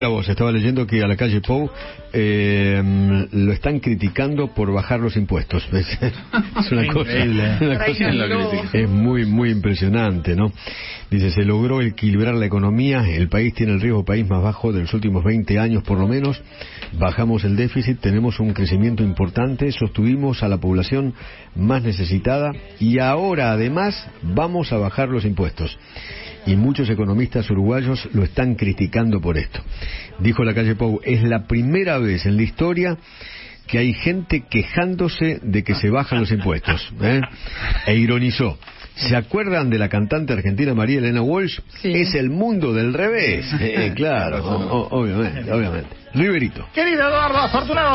Vos estaba leyendo que a la calle Pou lo están criticando por bajar los impuestos. Es una cosa es muy impresionante, ¿no? Dice, se logró equilibrar la economía, el país tiene el riesgo país más bajo de los últimos 20 años por lo menos, bajamos el déficit, tenemos un crecimiento importante, sostuvimos a la población más necesitada y ahora además vamos a bajar los impuestos. Y muchos economistas uruguayos lo están criticando por esto. Dijo la calle Pou, es la primera vez en la historia que hay gente quejándose de que se bajan los impuestos, e ironizó. ¿Se acuerdan de la cantante argentina María Elena Walsh? Sí. Es el mundo del revés. Claro, obviamente. Riverito. Querido Eduardo, afortunado.